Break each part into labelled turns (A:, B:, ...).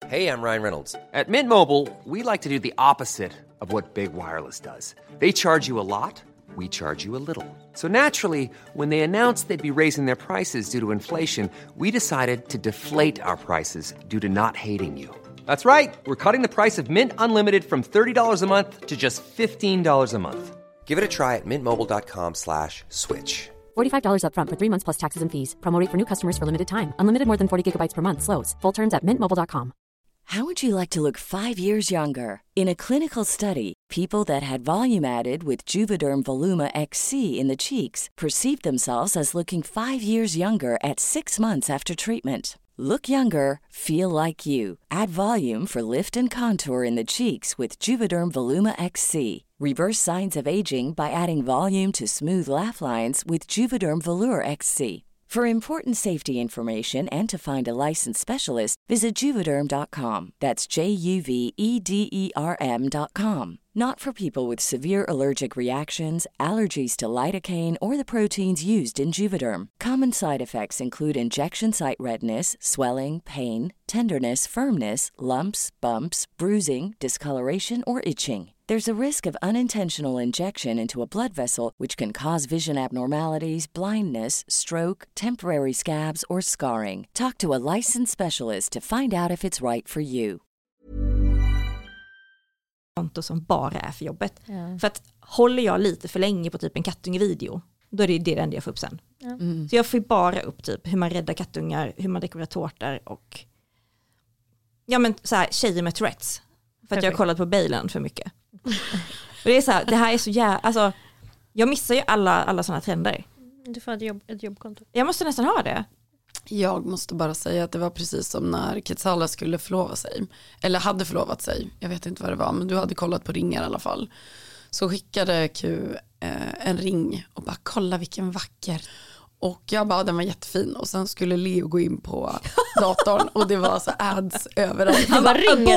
A: Hey, I'm Ryan Reynolds. At Mint Mobile, we like to do the opposite of what Big Wireless does. They charge you a lot, we charge you a little. So naturally, when they announced they'd be raising their prices due to inflation, we decided to deflate our prices due to not hating you. That's right. We're cutting the price of Mint Unlimited from $30 a month to just $15 a month. Give it a try at mintmobile.com/switch.
B: $45 up front for 3 months plus taxes and fees. Promo rate for new customers for limited time. Unlimited more than 40 gigabytes per month. Slows full terms at mintmobile.com.
C: How would you like to look 5 years younger? In a clinical study, people that had volume added with Juvederm Voluma XC in the cheeks perceived themselves as looking 5 years younger at 6 months after treatment. Look younger, feel like you. Add volume for lift and contour in the cheeks with Juvederm Voluma XC. Reverse signs of aging by adding volume to smooth laugh lines with Juvederm Volure XC. For important safety information and to find a licensed specialist, visit Juvederm.com. That's JUVEDERM.com. Not for people with severe allergic reactions, allergies to lidocaine, or the proteins used in Juvederm. Common side effects include injection site redness, swelling, pain, tenderness, firmness, lumps, bumps, bruising, discoloration, or itching. There's a risk of unintentional injection into a blood vessel, which can cause vision abnormalities, blindness, stroke, temporary scabs, or scarring. Talk to a licensed specialist to find out if it's right for you.
D: Konto som bara är för jobbet. Ja. För att håller jag lite för länge på typ en kattungevideo, då är det enda jag får upp sen. Ja. Mm. Så jag får bara upp typ hur man räddar kattungar, hur man dekorerar tårtor och ja men så här tjejer med Tourettes. För att jag har kollat på Bailen för mycket. Och det är så här, det här är så alltså jag missar ju alla såna trender.
E: Du får ett jobbkonto.
D: Jag måste nästan ha det.
F: Jag måste bara säga att det var precis som när Ketsala skulle förlova sig. Eller hade förlovat sig. Jag vet inte vad det var, men du hade kollat på ringar i alla fall. Så skickade Q en ring och bara, kolla vilken vacker. Och jag bara, den var jättefin. Och sen skulle Leo gå in på datorn och det var så ads överallt.
E: Han bara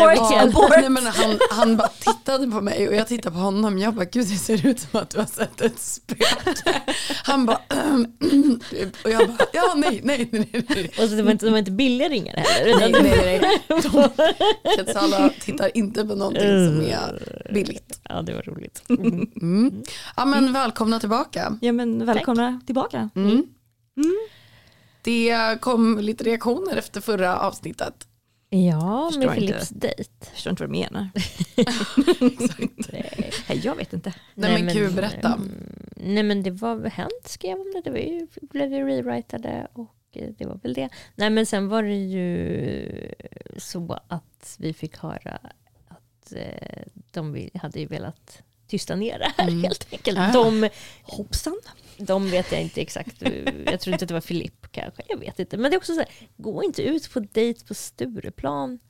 F: han bara tittade på mig och jag tittade på honom. Jag bara, gud det ser ut som att du har sett ett spöke. Han bara, och jag bara, ja nej.
E: Och så det var inte billiga ringar heller.
F: Nej. Ketsala tittar inte på någonting som är billigt.
E: Ja, det var roligt.
F: Ja, men välkomna tillbaka.
D: Ja, men välkomna tillbaka.
F: Det kom lite reaktioner efter förra avsnittet.
E: Ja, med Philips dejt.
D: Jag förstår inte vad du menar. Nej, jag vet inte.
F: Nej men Q, berätta.
E: Nej men det var hänt, skrev om det. Det var ju, blev det rewritade och det var väl det. Nej men sen var det ju så att vi fick höra att de hade ju velat tysta ner det här helt enkelt.
D: Hoppsan.
E: De vet jag inte exakt. Jag tror inte att det var Filip kanske. Jag vet inte. Men det är också så här, gå inte ut på dejt på Stureplan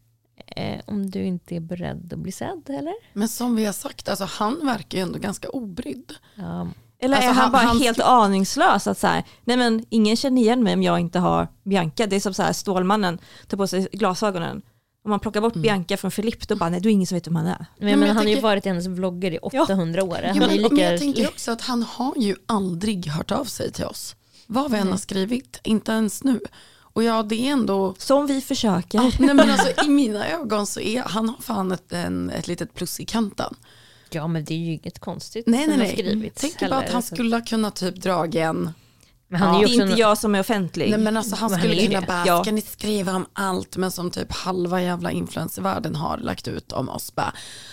E: om du inte är beredd att bli sedd, eller?
F: Men som vi har sagt, alltså han verkar ju ändå ganska obrydd.
E: Ja.
D: Eller alltså, är han bara helt aningslös att så här, nej men ingen känner igen mig om jag inte har Bianca. Det är som så här, Stålmannen tar på sig glasögonen. Om man plockar bort Bianca från Filip, då bara, nej, du är ingen som vet vem han är.
E: Men han har ju varit hennes vlogger i 800 år.
F: Men jag tänker också att han har ju aldrig hört av sig till oss. Vad vi än har skrivit, inte ens nu. Och ja, det är ändå...
D: Som vi försöker.
F: Ja, nej, men alltså, i mina ögon så är han har fan ett litet plus i kanten.
E: Ja, men det är ju inget konstigt.
F: Nej. Tänk bara att han skulle kunna typ dra igen...
D: Men han är ju också inte jag som är offentlig.
F: Nej, men alltså han skulle kunna bara, ska ni skriva om allt, men som typ halva jävla influencervärlden har lagt ut om oss bara,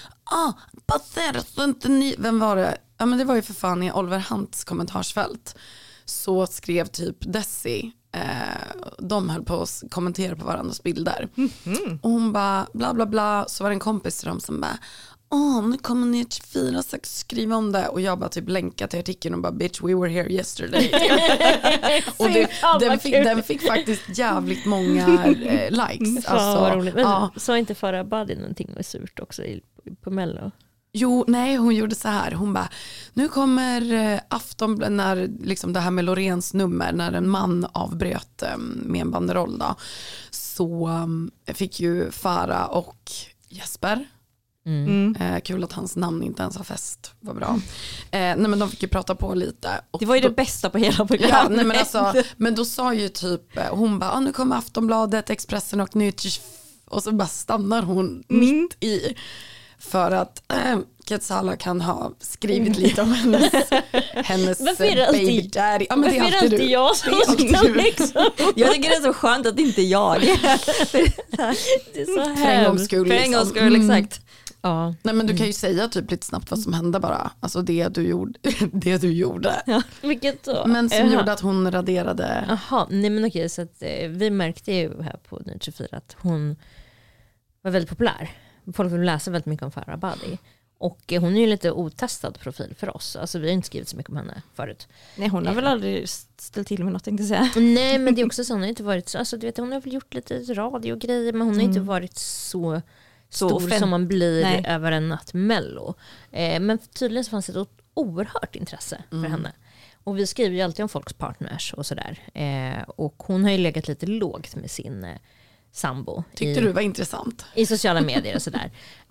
F: baserat så inte ni, vem var det? Ja men det var ju för fan i Oliver Hunts kommentarsfält. Så skrev typ Desi, de höll på att kommentera på varandras bilder. Och hon bara, bla bla bla, så var det en kompis till dem som bara, nu kommer ni 24-6 skriva om det. Och jag bara typ länkade till artikeln och bara, bitch, we were here yesterday. Och den fick faktiskt jävligt många likes.
E: Alltså, vad roligt. Men sa inte Farah Abadi någonting var surt också på Mello?
F: Jo, nej, hon gjorde så här. Hon bara, nu kommer afton när liksom det här med Loreens nummer, när en man avbröt med en banderoll då, så fick ju Farah och Jesper, kul att hans namn inte ens har fest, var bra. Nej, men de fick ju prata på lite. Och
D: det var ju det bästa på hela programmet.
F: Ja, nej, men då sa ju typ, hon bara, nu kommer Aftonbladet, Expressen och Nytt och så bara stannar hon mitt i. För att Quetzala kan ha skrivit lite om hennes baby daddy. Ja, men det är alltid jag som ska liksom.
D: Jag tycker det är så skönt att inte jag.
E: Det är så
F: för en gångs skull.
D: För en gångs skull, exakt.
F: Ja. Nej, men du kan ju säga typ lite snabbt vad som hände bara. Alltså det du gjorde.
E: Ja. Vilket då?
F: Men som gjorde att hon raderade.
E: Jaha, nej men okej, så att vi märkte ju här på Nytt 24 att hon var väldigt populär. Folk vill läsa väldigt mycket om Farah Abadi. Och hon är ju lite otestad profil för oss. Alltså vi har inte skrivit så mycket om henne förut.
D: Nej, hon har väl aldrig ställt till med något, tänkte jag säga.
E: Nej, men det är också så, hon har inte varit så, alltså du vet, hon har väl gjort lite radio-grejer, men hon har inte varit så stor som man blir över en natt Mello. Men tydligen så fanns det ett oerhört intresse för henne. Och vi skriver ju alltid om folks partners och sådär. Och hon har ju legat lite lågt med sin sambo.
F: Tyckte du var intressant?
E: I sociala medier och sådär.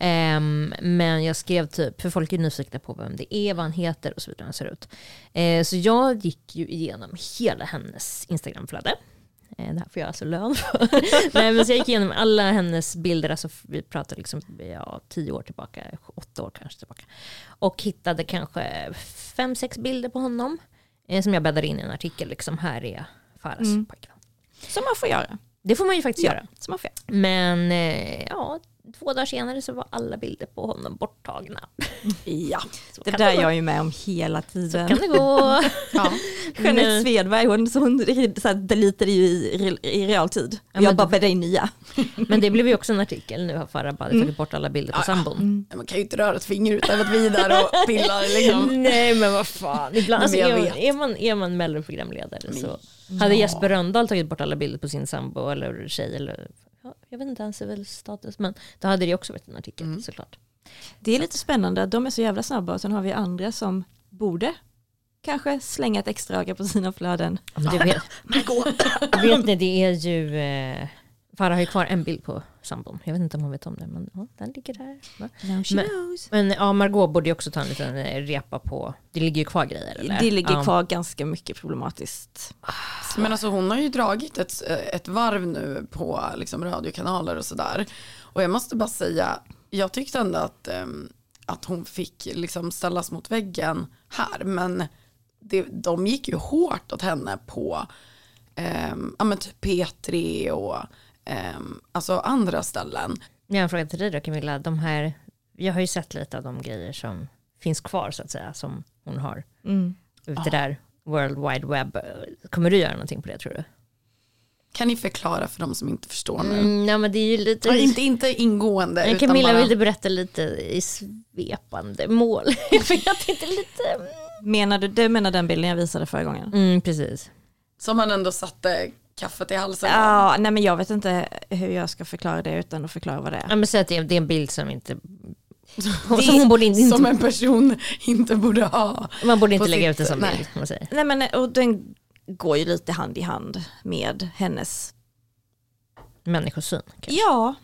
E: Men jag skrev typ, för folk är nyfikna på vem det är, vad han heter och så vidare, han ser ut. Så jag gick ju igenom hela hennes Instagramflöde. Det här får jag alltså lön för. Nej, men så jag gick igenom alla hennes bilder, alltså vi pratar liksom 10 år tillbaka, 8 år kanske tillbaka. Och hittade kanske 5-6 bilder på honom som jag bäddade in i en artikel. Liksom, här är Farahs pojkvän.
D: Som man får göra.
E: Det får man ju faktiskt göra.
D: Som man får.
E: Men 2 dagar senare så var alla bilder på honom borttagna.
D: Ja, det där är jag ju med om hela tiden.
E: Så kan det gå.
D: Jeanette Svedberg, hon delitade ju i realtid. Jag bara bäddade in nya.
E: Men det blev ju också en artikel. Nu har Farah Abadi tagit bort alla bilder på sambon.
F: Man kan ju inte röra ett finger utan att vidare och pillar liksom.
E: Nej, men vad fan. Ibland alltså, är man melloprogramledare så hade Jesper Rönndahl tagit bort alla bilder på sin sambo eller tjej eller jag vet inte, han ser väl status, men då hade det också varit en artikel såklart.
D: Det är lite spännande, de är så jävla snabba och sen har vi andra som borde kanske slänga ett extra öga på sina flöden.
E: Vet ni, det är ju Farah har ju kvar en bild på sambon. Jag vet inte om hon vet om det, men den ligger där. Men Margot borde ju också ta en liten repa på. Det ligger ju kvar grejer, eller?
D: Det ligger kvar ganska mycket problematiskt.
F: Men alltså hon har ju dragit ett varv nu på liksom radiokanaler och sådär. Och jag måste bara säga, jag tyckte ändå att hon fick liksom ställas mot väggen här. Men de gick ju hårt åt henne på typ P3 och alltså andra ställen.
E: Jag har en fråga till dig då, Camilla. Jag har ju sett lite av de grejer som finns kvar så att säga, som hon har ute där World Wide Web. Kommer du göra någonting på det, tror du?
F: Kan ni förklara för de som inte förstår nu?
E: Nej, men det är ju lite...
F: Inte ingående.
E: Men
F: utan
E: Camilla
F: bara...
E: ville berätta lite i svepande mål. Jag vet inte lite...
D: Du menar den bilden jag visade förra gången?
E: Precis.
F: Som han ändå satte kaffet i halsen.
D: Ja, nej, men jag vet inte hur jag ska förklara det utan att förklara vad det är.
E: Ja, men säg att det är en bild som inte... Hon borde inte,
F: som en person inte borde ha.
E: Man borde inte lägga ut det som bild, man säger.
D: Nej, men och den går ju lite hand i hand med hennes
E: människosyn. Kanske.
D: Ja.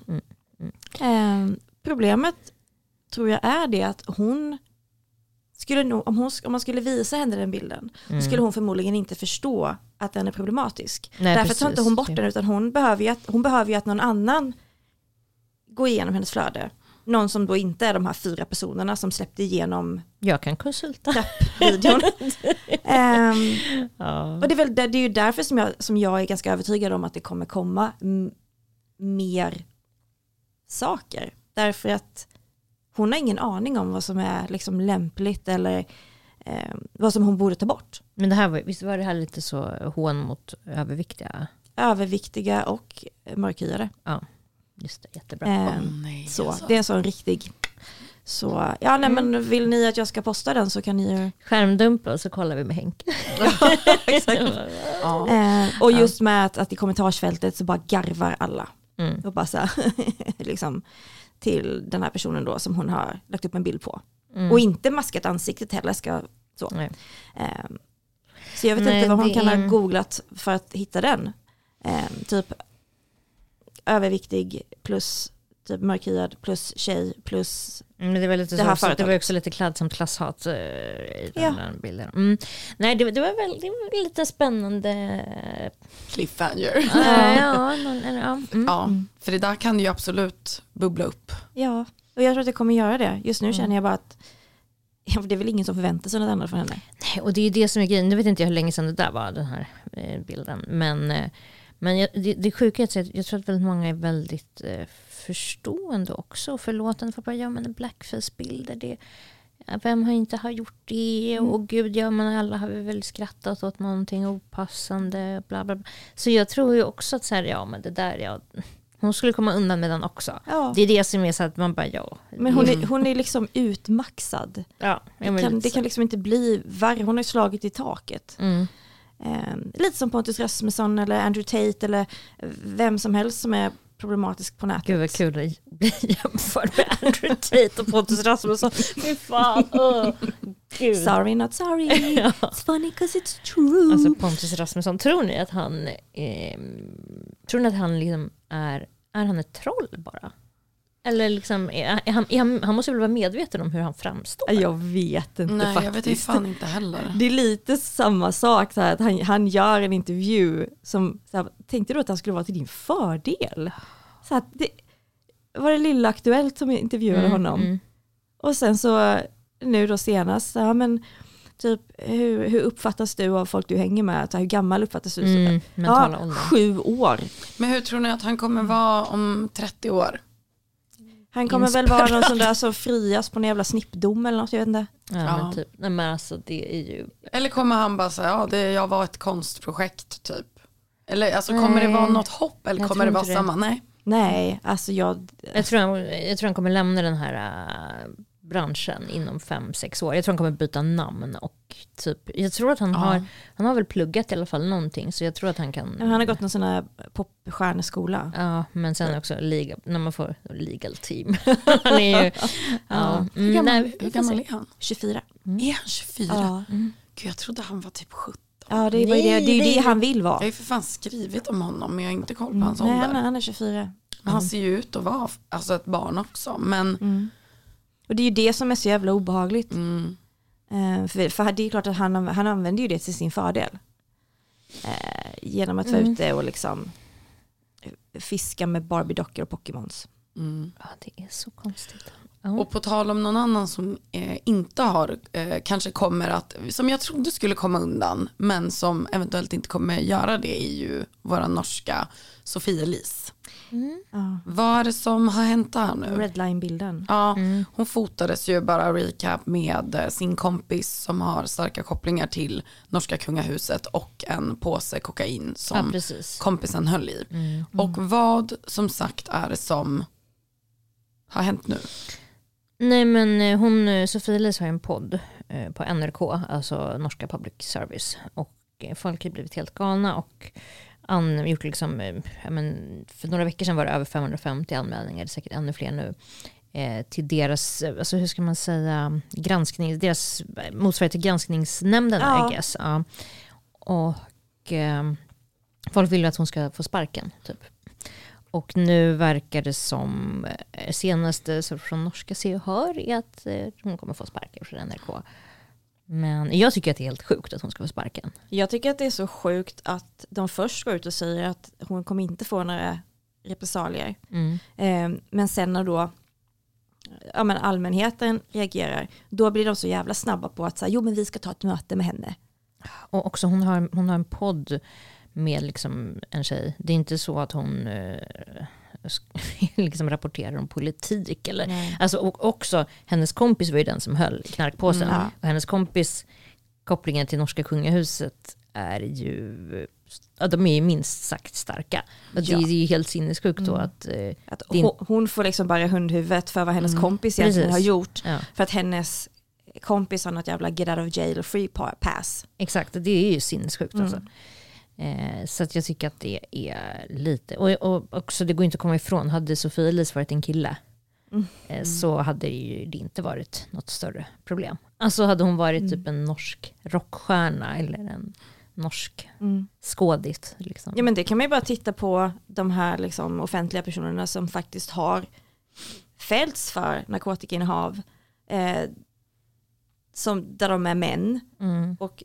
D: Problemet tror jag är det att hon skulle nog, om man skulle visa henne den bilden så skulle hon förmodligen inte förstå att den är problematisk.
E: Nej,
D: därför tar inte hon bort den, utan hon behöver ju att någon annan går igenom hennes flöde. Någon som då inte är de här 4 personerna som släppte igenom.
E: Jag kan konsulta
D: videon. Och det är ju därför som jag är ganska övertygad om att det kommer komma mer saker. Därför att hon har ingen aning om vad som är liksom lämpligt eller vad som hon borde ta bort.
E: Men visst var det här lite så hån mot överviktiga?
D: Överviktiga och mörkhyade.
E: Ja, just det, jättebra.
D: Så det är en sån riktig. Så men vill ni att jag ska posta den så kan ni ju
E: skärmdumpa och så kollar vi med Henke.
D: Exakt. Och just med att i kommentarsfältet så bara garvar alla. Och bara så här, liksom till den här personen då som hon har lagt upp en bild på. Och inte maskat ansiktet heller ska så. Så jag vet inte vad hon kan ha googlat för att hitta den. Typ överviktig plus typ mörkhyad plus tjej plus
E: men det var lite
D: det här
E: så, det
D: företaget.
E: var också lite klädsamt klasshat i den där bilden. Nej, det var lite spännande.
F: Cliffhanger. Ja, för det där kan ju absolut bubbla upp.
D: Ja, och jag tror att det kommer göra det. Just nu känner jag bara att det är väl ingen som förväntar sig något annat från henne.
E: Nej, och det är ju det som är grejen. Nu vet inte jag hur länge sedan det där var, den här bilden. Men det sjuka är att jag tror att väldigt många är väldigt förstående också. Förlåtande för bara, men blackface-bilder, vem har inte gjort det? Och gud, men alla har väl skrattat åt någonting opassande, bla bla bla. Så jag tror ju också att så här, men det där, hon skulle komma undan med den också. Ja. Det är det som är så att man bara,
D: Men hon är liksom utmaxad.
E: Ja,
D: det kan liksom inte bli värre. Hon har ju slagit i taket. Lite som Pontus Rasmusson eller Andrew Tate eller vem som helst som är problematisk på nätet.
E: Gud vad kul att bli jämförd med Andrew Tate och Pontus Rasmusson. Fy fan. Gud.
D: Sorry not sorry. It's funny 'cause it's true.
E: Alltså Pontus Rasmusson, tror ni att han liksom är han ett troll bara? Eller liksom han måste väl vara medveten om hur han framstår.
D: Jag vet inte.
F: Nej,
D: faktiskt.
F: jag vet inte fan inte heller.
D: Det är lite samma sak så här, att han gör en intervju som så här, tänkte du att han skulle vara till din fördel? Så att det var det Lilla Aktuellt som intervjuade honom. Och sen så nu då senast men typ hur uppfattas du av folk du hänger med? Hur gammal uppfattas du? 7 år.
F: Men hur tror ni att han kommer vara om 30 år?
D: Han kommer väl vara någon sån där som frias på en jävla snippdom eller något, jag vet inte.
E: Men typ. Nej, men alltså det är ju...
F: Eller kommer han bara säga, jag var ett konstprojekt typ? Eller alltså kommer det vara något hopp eller kommer det vara samma? Nej,
D: alltså
E: jag tror han kommer lämna den här branschen inom 5-6 år. Jag tror han kommer byta namn och typ, jag tror att han har väl pluggat i alla fall någonting, så jag tror att han kan...
D: Han har gått någon sån här popstjärneskola.
E: Ja, men sen också när man får legal team. Han är ju...
F: Hur gammal är han?
D: 24.
F: Är han 24? Gud, jag trodde han var typ 17.
D: Ja, det är ju det han vill vara.
F: Jag har ju för fan skrivit om honom, men jag har inte koll på hans ålder.
D: Nej, han är 24.
F: Han ser ju ut att vara ett barn också, men...
D: Och det är ju det som är så jävla obehagligt. För det är klart att han använder ju det till sin fördel. Genom att vara ute och liksom fiska med Barbie-dockor och Pokémons.
E: Ja, det är så konstigt.
F: Och på tal om någon annan som inte har, kanske kommer att, som jag trodde skulle komma undan, men som eventuellt inte kommer göra det, är ju våra norska Sofie Elise. Vad är det som har hänt här nu?
D: Redline-bilden.
F: Ja, hon fotades ju, bara recap, med sin kompis som har starka kopplingar till norska kungahuset och en påse kokain som kompisen höll i. Och vad som sagt är det som har hänt nu?
E: Nej, men Sofie Elise har en podd på NRK, alltså norska public service, och folk har blivit helt galna och gjort liksom, för några veckor sedan var det över 550 anmälningar, det är säkert ännu fler nu, till deras, alltså hur ska man säga, granskning, deras motsvarighet till granskningsnämnden, I guess. Ja. Och folk vill ju att hon ska få sparken typ. Och nu verkar det som senaste så från norska Se och Hör är att hon kommer få sparken från NRK. Men jag tycker att det är helt sjukt att hon ska få sparken. Jag
D: tycker att det är så sjukt att de först går ut och säger att hon kommer inte få några repressalier. Men sen när då allmänheten reagerar, då blir de så jävla snabba på att säga, men vi ska ta ett möte med henne.
E: Och också hon har en podd med liksom en tjej. Det är inte så att hon liksom rapporterar om politik eller, alltså, och också hennes kompis var ju den som höll knarkpåsen, och hennes kompis kopplingen till norska kungahuset är ju, de är ju minst sagt starka. Det är ju helt sinnessjukt då att
D: hon får liksom bara hundhuvudet för vad hennes kompis egentligen har gjort, för att hennes kompis har något jävla get out of jail free pass.
E: Exakt, det är ju sinnessjukt alltså. Så att jag tycker att det är lite, och också det går inte att komma ifrån, hade Sofie Elise varit en kille så hade det inte varit något större problem. Alltså hade hon varit typ en norsk rockstjärna eller en norsk skådis liksom.
D: Ja, men det kan man ju bara titta på de här liksom offentliga personerna som faktiskt har fällts för narkotikainnehav där de är män. Och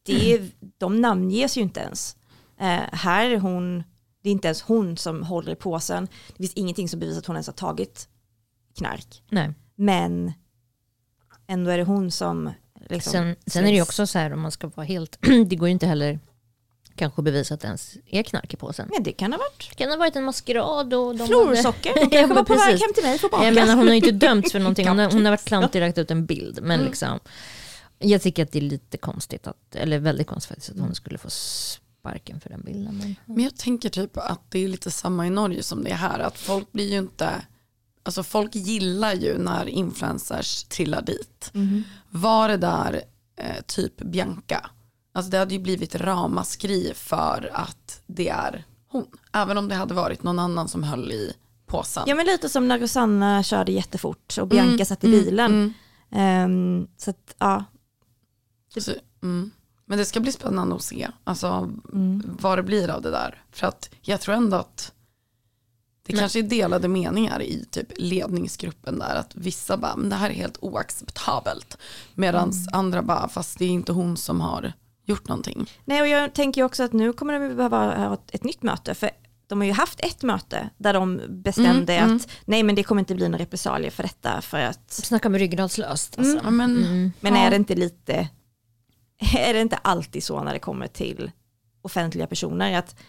D: de namnges ju inte ens. Här är det är inte ens hon som håller i påsen. Det finns ingenting som bevisar att hon ens har tagit knark.
E: Nej.
D: Men ändå är det hon som liksom,
E: sen är det ju också så här, om man ska vara helt, det går ju inte heller kanske bevisa att det ens är knark i påsen.
D: Ja, det kan ha varit.
E: Det kan ha varit en maskerad och
D: florsocker. De kanske var på väg hem till mig för baka.
E: Jag menar, hon har inte dömts för någonting. Hon har varit klantig rakt ut en bild. Men liksom, jag tycker att det är lite konstigt eller väldigt konstigt att hon skulle få sparken för den bilden.
F: Men jag tänker typ att det är lite samma i Norge som det är här. Att folk blir ju inte, alltså folk gillar ju när influencers trillar dit. Var det där typ Bianca? Alltså det hade ju blivit ramaskri för att det är hon. Även om det hade varit någon annan som höll i påsen.
D: Ja, men lite som när Rosanna körde jättefort och Bianca satt i bilen. Så att, ja.
F: Men det ska bli spännande att se alltså, vad det blir av det där. För att jag tror ändå att det kanske är delade meningar i typ ledningsgruppen där. Att vissa bara, men det här är helt oacceptabelt. Medan andra bara, fast det är inte hon som har gjort någonting. Nej, och jag tänker också att nu kommer de behöva ha ett nytt möte. För de har ju haft ett möte där de bestämde att nej, men det kommer inte bli några repressalier för detta. För att
E: snacka med ryggradslöst. Alltså.
D: Men är det inte lite... Är det inte alltid så när det kommer till offentliga personer att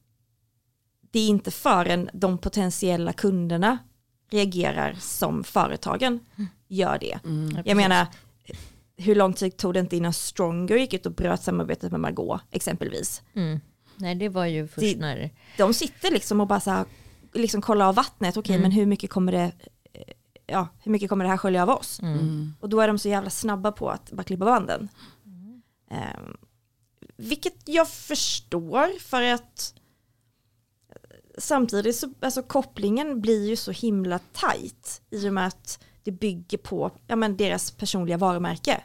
D: det är inte förrän de potentiella kunderna reagerar som företagen gör det. Jag menar, hur lång tid tog det inte innan Stronger gick ut och bröt samarbetet med Margot exempelvis?
E: Nej, det var ju först när...
D: De sitter liksom och bara så här, liksom kollar av vattnet. Okej, men hur mycket kommer det här skölja av oss? Och då är de så jävla snabba på att bara klippa banden. Vilket jag förstår, för att samtidigt så, alltså, kopplingen blir ju så himla tajt i och med att det bygger på deras personliga varumärke.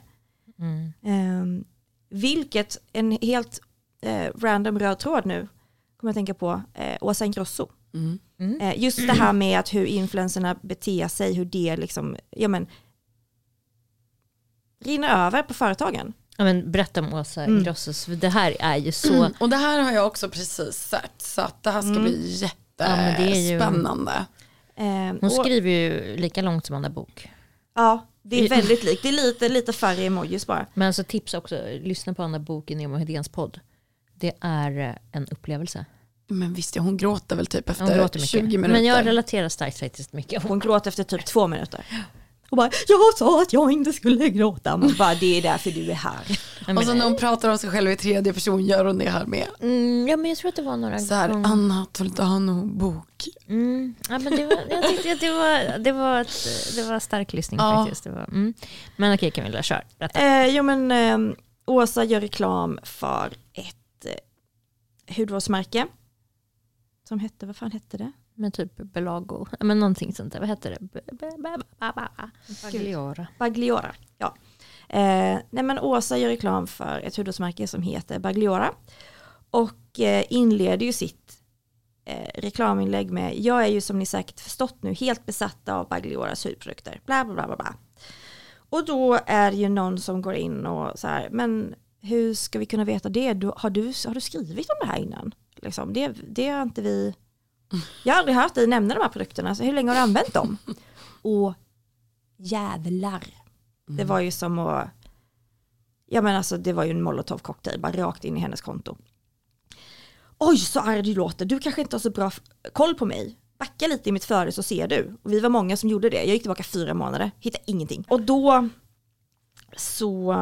D: Vilket en helt random röd tråd nu kommer jag tänka på Åsa Ingrosso. Just det här med att hur influencerna beter sig, hur det liksom rinner över på företagen.
E: Ja, men berätta om Åsa Ingrossos, för det här är ju så...
F: Och det här har jag också precis sett, så att det här ska bli jättespännande.
E: Hon skriver ju lika långt som Anna Bok.
D: Ja, det är väldigt likt. Det är lite färre emojis bara.
E: Men så tips också, lyssna på Anna Bok i Nemo Hedéns podd. Det är en upplevelse.
F: Men visst, hon gråter väl typ efter 20 minuter.
E: Men jag relaterar starkt faktiskt mycket.
D: Hon gråter efter typ 2 minuter. Och bara, jag sa att jag inte skulle gråta. Man bara, det är därför du är här.
F: Och så när hon pratar om sig själv i tredje person, gör hon det här med.
E: Ja, men jag tror att det var några
F: så här, Anna Toledano bok.
E: Ja, men jag tyckte att det var stark lyssning faktiskt. Det var, Men okej, Camilla, kör.
D: Åsa gör reklam för ett hudvårdsmärke som hette, vad fan hette det?
E: Med typ Belago, men någonting sånt där. Vad heter det?
D: Bagliora, ja. Åsa gör reklam för ett hudvårdsmärke som heter Bagliora och inleder ju sitt reklaminlägg med: jag är ju, som ni säkert förstått nu, helt besatta av Baglioras hudprodukter. Bla bla bla bla. Och då är det ju någon som går in och så här, men hur ska vi kunna veta det? Har du skrivit om det här innan? Liksom, det har inte vi... Jag har aldrig hört dig nämna de här produkterna. Så hur länge har du använt dem? Och jävlar. Det var ju som att... det var ju en Molotov-cocktail bara rakt in i hennes konto. Oj, så arg du låter. Du kanske inte har så bra koll på mig. Backa lite i mitt före så ser du. Och vi var många som gjorde det. Jag gick tillbaka 4 månader. Hittade ingenting. Och då så...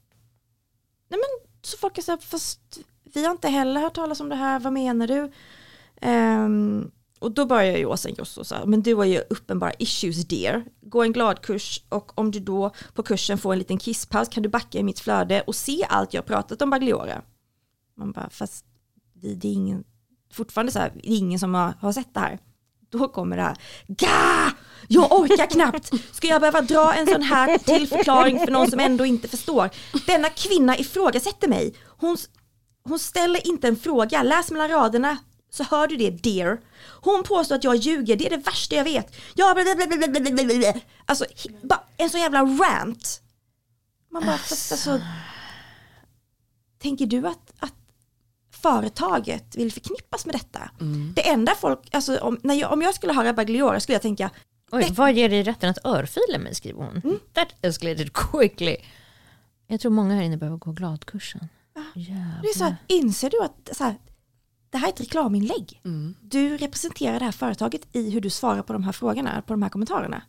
D: så folk är så här, fast vi har inte heller hört talas om det här. Vad menar du? Och då börjar ju Åsa Ingrosso så här, men du har ju uppenbara issues dear. Gå en glad kurs, och om du då på kursen får en liten kisspaus kan du backa i mitt flöde och se allt jag pratat om Bagliora. Man bara, fast det är ingen, fortfarande så här, det är ingen som har sett det här. Då kommer det här, jag orkar knappt. Ska jag behöva dra en sån här till förklaring för någon som ändå inte förstår? Denna kvinna ifrågasätter mig. Hon ställer inte en fråga. Läs mellan raderna. så hör du det, dear. Hon påstår att jag ljuger, det är det värsta jag vet. Alltså bara en sån jävla rant. Man bara, alltså, tänker du att företaget vill förknippas med detta? Det enda folk, alltså om jag skulle höra Bagliora skulle jag tänka,
E: oj, vad ger dig rätten att örfila mig, skriver hon. That escalated quickly. Jag tror många här inne behöver gå gladkursen.
D: Det är så här, inser du att så här, det här är ett reklaminlägg. Du representerar det här företaget i hur du svarar på de här frågorna, på de här kommentarerna.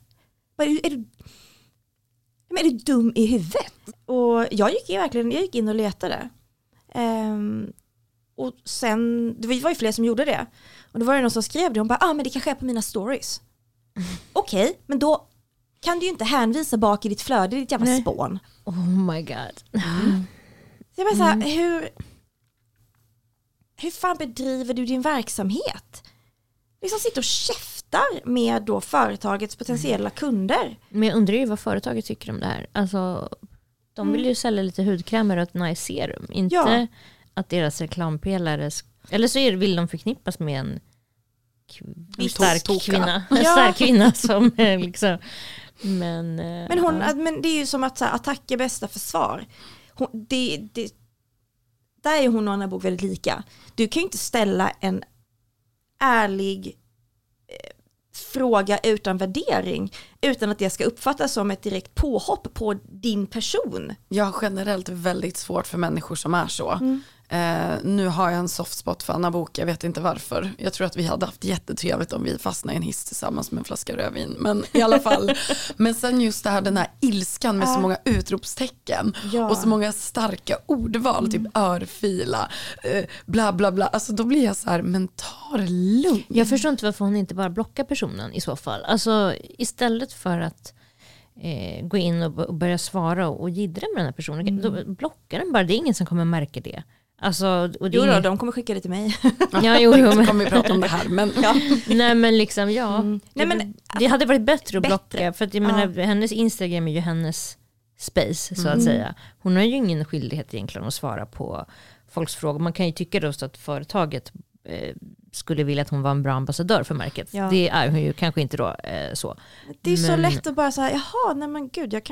D: Är du dum i huvudet? Och jag gick in och letade. Och sen, det var ju fler som gjorde det. Och då var det någon som skrev det. Hon bara, men det kanske är på mina stories. Okej, men då kan du ju inte hänvisa bak i ditt flöde, ditt jävla spån.
E: Oh my god.
D: Så jag bara så här, hur fan bedriver du din verksamhet? Liksom sitter och käftar med då företagets potentiella kunder.
E: Men jag undrar ju vad företaget tycker om det här. Alltså, de vill ju sälja lite hudkrämer och ett nice serum. Inte att deras reklampelare... Eller så vill de förknippas med en stark kvinna. En stark kvinna som liksom... Men
D: det är ju som att så här, attack är bästa försvar. Där är hon och Anna Bok väldigt lika. Du kan ju inte ställa en ärlig fråga utan värdering utan att det ska uppfattas som ett direkt påhopp på din person.
F: Jag har generellt väldigt svårt för människor som är så. Nu har jag en softspot för Anna Bok, jag vet inte varför. Jag tror att vi hade haft jättetrevligt om vi fastnade i en hiss tillsammans med en flaska rödvin. Men i alla fall. Men sen just det här, den här ilskan med så många utropstecken och så många starka ordval, typ örfila, bla bla bla. Alltså då blir jag så här, men ta det lugnt.
E: Jag förstår inte varför hon inte bara blockar personen i så fall. Alltså istället för att gå in och börja svara och jiddra med den här personen, då blockar den bara. Det är ingen som kommer märka det. Alltså, och det
D: de kommer skicka det till mig.
F: Men kommer vi prata om det här. Men,
E: Nej men liksom, det hade varit bättre att blocka. För att jag menar, hennes Instagram är ju hennes space, så att säga. Hon har ju ingen skyldighet egentligen att svara på folks frågor. Man kan ju tycka då att företaget skulle vilja att hon var en bra ambassadör för märket. Ja. Det är hon ju kanske inte då så.
D: Det är så lätt att bara säga, nej men gud, det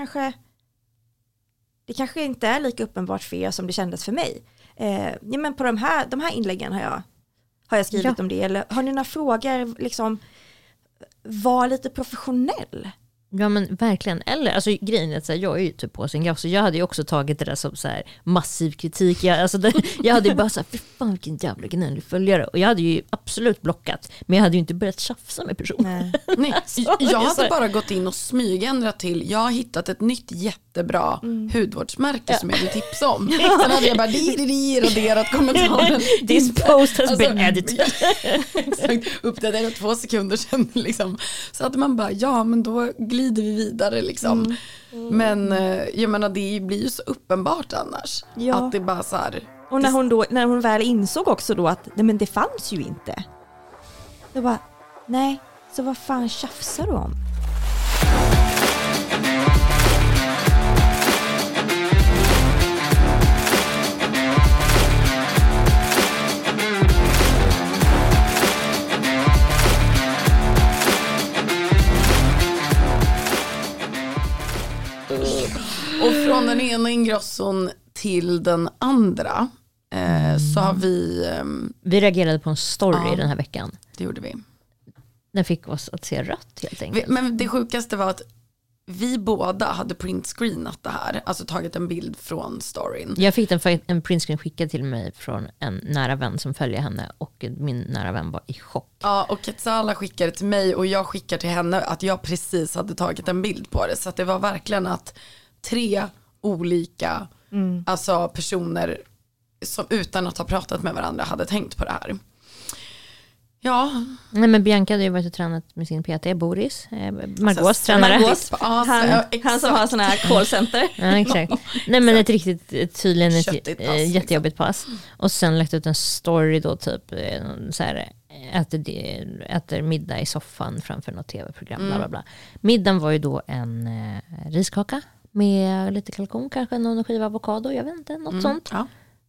D: kanske inte är lika uppenbart för er som det kändes för mig. Men på de här inläggen har jag skrivit om det. Eller har ni några frågor, liksom, var lite professionell.
E: Ja men verkligen. Eller alltså grejen är att jag är ju typ på sin gaff, så jag hade ju också tagit det där som så här massiv kritik. Jag hade ju bara så här, fy fan vilken jävla gnällig följare. Och jag hade ju absolut blockat, men jag hade ju inte börjat tjafsa med personen.
F: Nej. Jag hade bara gått in och smygändrat till, jag har hittat ett nytt jättebra hudvårdsmärke som jag vill tipsa om. Sen hade jag bara raderat kommentaren.
E: This post has been edited.
F: Exakt, uppdaterat 2 sekunder sedan liksom. Så att man bara, men då glider vi vidare liksom. Men jag menar, det blir ju så uppenbart annars att det bara så här.
D: Och när hon väl insåg också då att nej, men det fanns ju inte. Det bara, nej, så vad fan tjafsar du om?
F: Och från den ena ingrosson till den andra så har vi...
E: Vi reagerade på en story den här veckan.
F: Det gjorde vi.
E: Den fick oss att se rött helt enkelt.
F: Men det sjukaste var att vi båda hade printscreenat det här. Alltså tagit en bild från storyn.
E: Jag fick en printscreen skickad till mig från en nära vän som följer henne. Och min nära vän var i chock.
F: Ja, och Quetzala skickade till mig och jag skickar till henne att jag precis hade tagit en bild på det. Så att det var verkligen att 3 olika alltså personer som utan att ha pratat med varandra hade tänkt på det här. Ja.
E: Nej, men Bianca hade ju varit och tränat med sin PT Boris, Margaux tränare.
D: Han som har sån här callcenter.
E: Ja, exakt. Nej, men tydligen ett jättejobbigt pass. Och sen lagt ut en story då typ så här, äter middag i soffan framför något tv-program, bla bla bla. Middagen var ju då en riskaka med lite kalkon, kanske någon skiva avokado, jag vet inte, något sånt. Ja.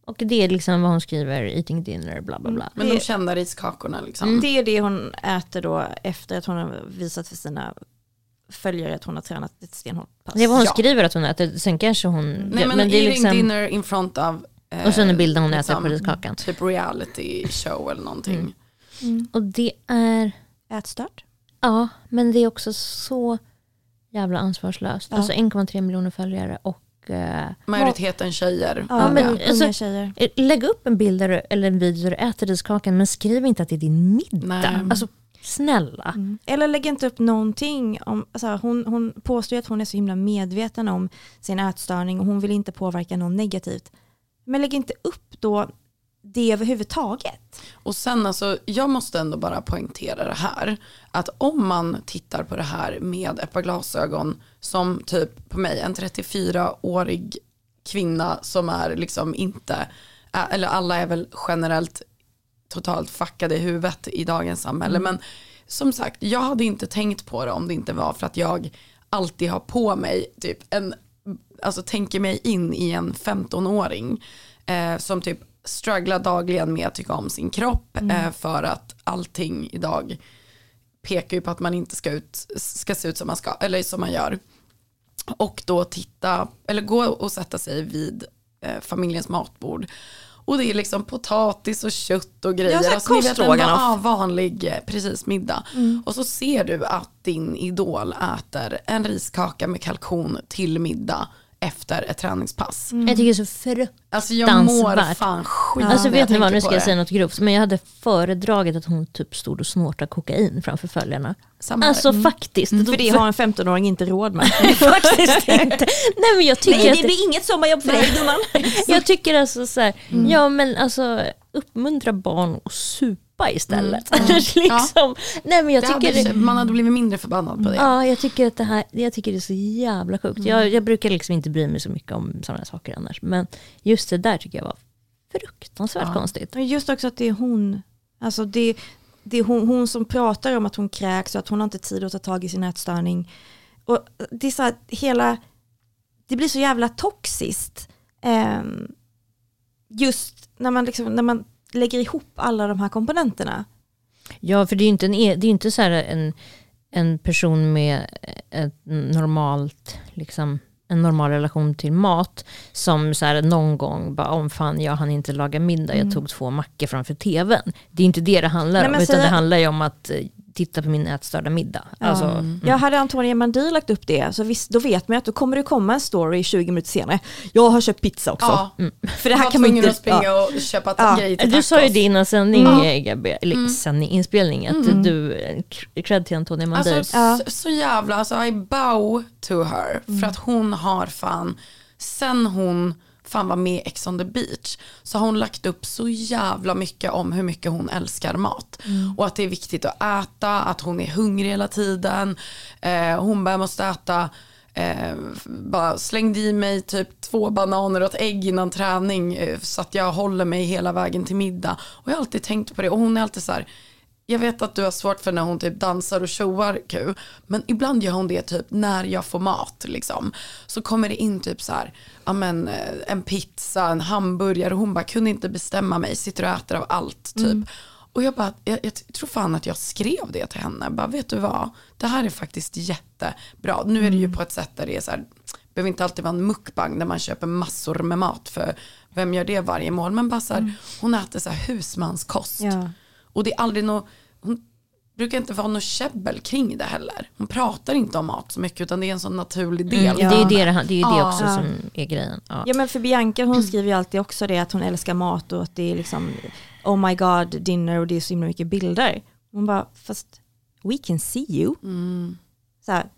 E: Och det är liksom vad hon skriver, eating dinner, bla bla bla.
F: Men de kända riskakorna liksom.
D: Det är det hon äter då efter att hon har visat för sina följare att hon har tränat ett stenhårt pass.
E: Det är vad hon skriver att hon äter, sen kanske hon...
F: Nej, men det är liksom, dinner in front of...
E: och sen är bilden hon
F: liksom,
E: äter på riskakan.
F: Typ reality show eller någonting.
E: Och det är...
D: Ätstört?
E: Ja, men det är också så jävla ansvarslöst.
D: Ja.
E: Alltså 1,3 miljoner följare och...
F: Majoriteten tjejer.
D: Ja, men
E: alltså,
D: tjejer.
E: Lägg upp en bild eller en video där du äter riskakan, men skriv inte att det är din middag.
F: Nej.
E: Alltså, snälla.
D: Eller lägg inte upp någonting om, alltså, hon påstår att hon är så himla medveten om sin ätstörning och hon vill inte påverka någon negativt. Men lägg inte upp då det överhuvudtaget. Och
F: sen alltså, jag måste ändå bara poängtera det här, att om man tittar på det här med ett par glasögon som typ på mig, en 34-årig kvinna som är liksom inte, eller alla är väl generellt totalt fuckade i huvudet i dagens samhälle, men som sagt, jag hade inte tänkt på det om det inte var för att jag alltid har på mig typ alltså tänker mig in i en 15-åring som typ strugglar dagligen med att tycka om sin kropp för att allting idag pekar ju på att man inte ska se ut som man ska, eller som man gör. Och då gå och sätta sig vid familjens matbord. Och det är liksom potatis och kött och grejer.
D: Ja,
F: alltså, ni vet en vanlig middag. Och så ser du att din idol äter en riskaka med kalkon till middag efter ett träningspass.
E: Jag tycker det är så fruktansvärt.
F: Alltså jag mår fan skit.
E: Alltså vet ni vad, nu ska jag säga något grovt. Men jag hade föredragit att hon typ stod och snortade kokain framför följarna. Alltså faktiskt.
D: För det har en 15-åring inte råd med.
E: Faktiskt inte. Nej, men jag tycker
D: det blir inget sommarjobb för dig, gumman.
E: Jag tycker alltså så här, ja men alltså uppmuntra barn och supa istället. Liksom. Nej, men jag tycker
F: man hade blivit mindre förbannad på det.
E: Ja, jag tycker att jag tycker det är så jävla sjukt. Jag brukar liksom inte bry mig så mycket om sådana saker annars, men just det där tycker jag var fruktansvärt konstigt.
D: Just också att det är hon, alltså det är hon som pratar om att hon kräks och att hon har inte tid att ta tag i sin ätstörning. Och det är så här, det blir så jävla toxiskt. Just när man lägger ihop alla de här komponenterna.
E: Ja, för det är ju inte så här en person med ett normalt liksom en normal relation till mat som så här någon gång bara fan jag hann inte laga middag, jag tog 2 mackor framför tvn. Det är inte det handlar om, utan det handlar ju om att titta på min ätstörda middag. Alltså,
D: Jag hade Antonia Mandy lagt upp det, så visst, då vet man att då kommer det komma en story 20 minuter senare. Jag har köpt pizza också. För det här kan man inte
F: springa och köpa grejer till
E: du sa ju det innan sändning, inspelning, att du cred till Antonia Mandy.
F: Alltså, så jävla, alltså I bow to her, för att hon har sen hon var med Ex on the Beach, så har hon lagt upp så jävla mycket om hur mycket hon älskar mat. Och att det är viktigt att äta, att hon är hungrig hela tiden. Hon bara måste äta, bara slängde i mig typ 2 bananer och ett ägg innan träning så att jag håller mig hela vägen till middag. Och jag har alltid tänkt på det, och hon är alltid så här. Jag vet att du har svårt för när hon typ dansar och showar kul, men ibland gör hon det typ när jag får mat liksom. Så kommer det in typ så här, en pizza, en hamburgare, och hon bara kunde inte bestämma mig, sitter och äter av allt typ. Och jag bara, jag tror fan att jag skrev det till henne, bara vet du vad, det här är faktiskt jättebra. Nu är det ju på ett sätt där det är så här, behöver inte alltid vara en mukbang där man köper massor med mat, för vem gör det varje mål, men bara så här, hon äter så här husmanskost. Ja. Och det är aldrig hon brukar inte vara något käbbel kring det heller. Hon pratar inte om mat så mycket, utan det är en sån naturlig del.
E: Det är ju det också som är grejen.
D: Ja, men för Bianca, hon skriver ju alltid också det, att hon älskar mat och att det är liksom oh my god, dinner, och det är så himla mycket bilder. Hon bara, fast we can see you. Så här,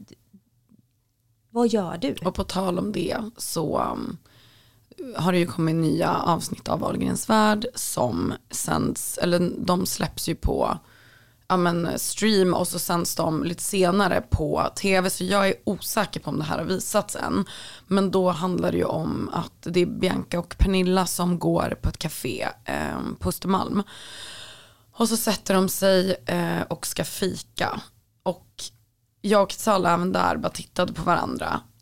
D: vad gör du?
F: Och på tal om det så har det ju kommit nya avsnitt av Ahlgrens värld som sänds, eller de släpps ju på stream, och så sänds de lite senare på tv, så jag är osäker på om det här har visats än. Men då handlar det ju om att det är Bianca och Pernilla som går på ett café på Östermalm, och så sätter de sig och ska fika, och jag och Salla även där bara tittade på varandra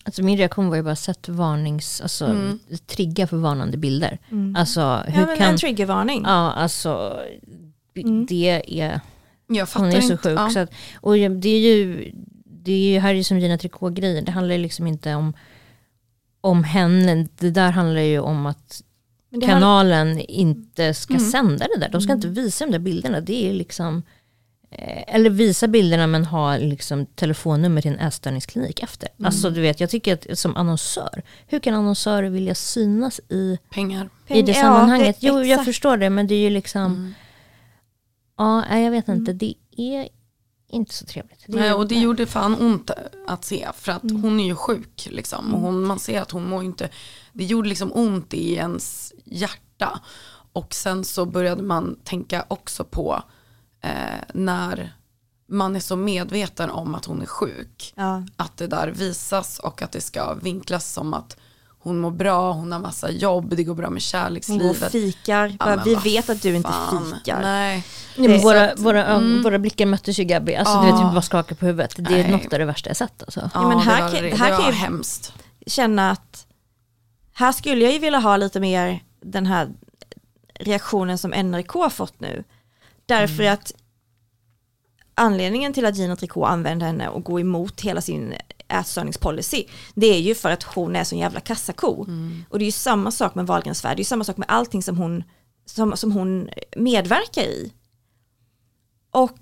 E: Alltså min reaktion var ju bara sett trigga för varnande bilder. Alltså hur kan...
D: en triggervarning.
E: Ja, alltså det är...
F: Jag fattar
E: hon är så
F: inte.
E: sjuk. Så att, och det är ju här är ju som Gina Tricot-grejen. Det handlar liksom inte om henne. Det där handlar ju om att kanalen inte ska sända det där. De ska inte visa de där bilderna. Det är liksom... eller visa bilderna men ha liksom telefonnummer till en ätstörningsklinik efter. Alltså du vet, jag tycker att som annonsör, hur kan annonsörer vilja synas i
F: pengar
E: i det sammanhanget?
D: Det,
E: jo, jag förstår det, men det är ju liksom ja, jag vet inte, det är inte så trevligt.
F: Nej, och det gjorde fan ont att se, för att hon är ju sjuk liksom, och man ser att hon mår inte, det gjorde liksom ont i ens hjärta. Och sen så började man tänka också på när man är så medveten om att hon är sjuk, att det där visas och att det ska vinklas som att hon mår bra, hon har massa jobb, det går bra med kärlekslivet.
D: Hon går och fikar, vi vet att du inte fikar.
F: Nej.
E: Våra blickar möttes ju, Gabby. Alltså du vet, vi bara skakar på huvudet. Det är något av det värsta jag sett alltså.
D: Ja, men här
F: det var
D: kan
F: hemskt.
D: Känna att här skulle jag ju vilja ha lite mer den här reaktionen som NRK har fått nu. Därför att anledningen till att Gina Tricot använder henne och går emot hela sin ätstörningspolicy, det är ju för att hon är så en jävla kassako. Och det är ju samma sak med Wahlgrens värld, det är ju samma sak med allting som hon medverkar i. Och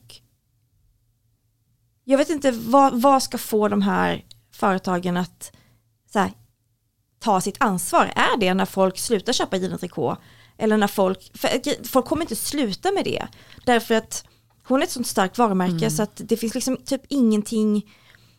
D: jag vet inte vad ska få de här företagen att så här, ta sitt ansvar. Är det när folk slutar köpa Gina Tricot? Eller när folk kommer inte sluta med det. Därför att hon är ett sånt starkt varumärke så att det finns liksom typ ingenting.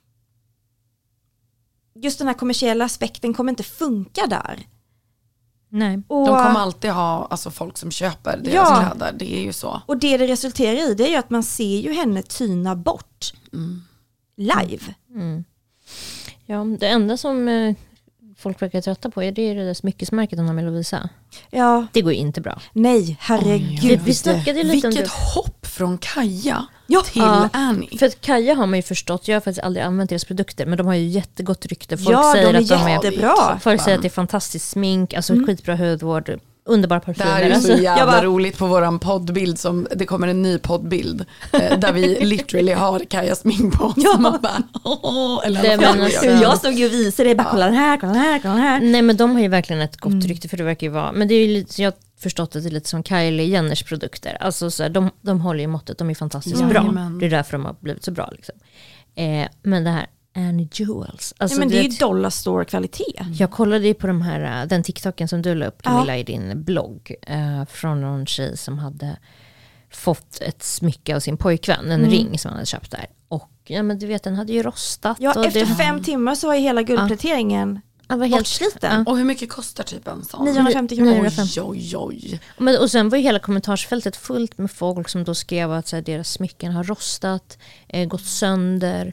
D: Just den här kommersiella aspekten kommer inte funka där.
E: Nej.
D: Och,
F: de kommer alltid ha alltså, folk som köper deras kläder, det är ju så.
D: Och det resulterar i, det är ju att man ser ju henne tyna bort live.
E: Ja, det enda som folk verkar trötta på är det där smyckesmärket hon har med Lovisa.
D: Ja.
E: Det går ju inte bra.
D: Nej, herregud.
E: Vi snackade lite om
F: vilket hopp från Kaja till Annie.
E: För att Kaja har man ju förstått, jag har faktiskt aldrig använt deras produkter, men de har ju jättegott rykte. Folk
D: säger
E: säger
D: att
E: de är
D: jättebra.
E: Folk säger att det är fantastiskt smink, alltså skitbra hudvård, underbara parfymer.
F: Det här är så jävla roligt på våran poddbild, som det kommer en ny poddbild där vi literally har Kaja smink på oss. Man bara,
D: jag stod ju och visade det, bara kolla den här.
E: Nej, men de har ju verkligen ett gott rykte, för det verkar ju vara, men det är ju lite, jag har förstått att det är lite som Kylie Jenners produkter, alltså så här, de håller ju måttet, de är fantastiskt bra, det är därför de har blivit så bra liksom. Men det här Annie Jewels, alltså
D: men det är ju dollar store kvalitet.
E: Jag kollade ju på de här, den TikToken som du la upp, Camilla, i din blogg, från någon tjej som hade fått ett smycke av sin pojkvän, en ring som han hade köpt där, och ja, men du vet, den hade ju rostat.
D: Ja, efter 5 timmar så var ju hela guldpläteringen bortsliten.
F: Och hur mycket kostar typ en sån?
D: 950 kronor.
F: Oj.
E: Och sen var ju hela kommentarsfältet fullt med folk som då skrev att så här, deras smycken har rostat, gått sönder,